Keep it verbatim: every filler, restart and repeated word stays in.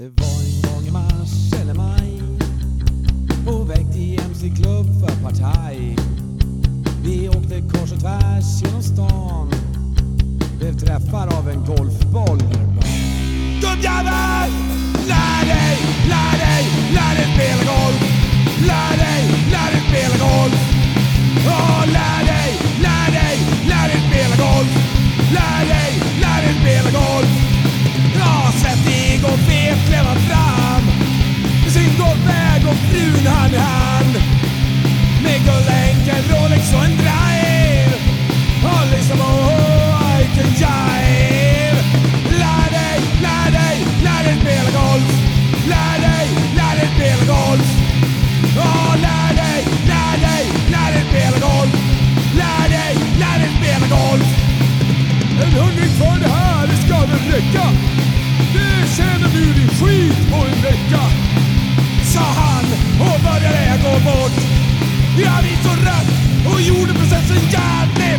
Det var en gång i mars eller maj, på väg till M C-klubb för partaj. Vi åkte kors och tvärs genom stan, blev träffar av en golfboll. Gubbjävel! Lär dig, lär dig, lär dig spela golf. Lär dig, lär dig spela golf. Åh, lär dig, lär dig, lär dig spela golf. Lär dig, lär dig spela golf. Ja, svettig och fet klev han fram med sin golfbag och frun hand i hand, med guldänken, Rolex och en drive. Och lyssna på Ike and Jive. Lär dig, lär dig, lär dig spela golf. Lär dig, lär dig spela golf. Ja, lär dig, lär dig, lär dig spela golf. Lär dig, lär dig spela golf. En hundring för det här, det ska väl räcka. Det känner du din skit på en vecka, sa han och började gå bort. Jag visste så rätt och gjorde processen jävligt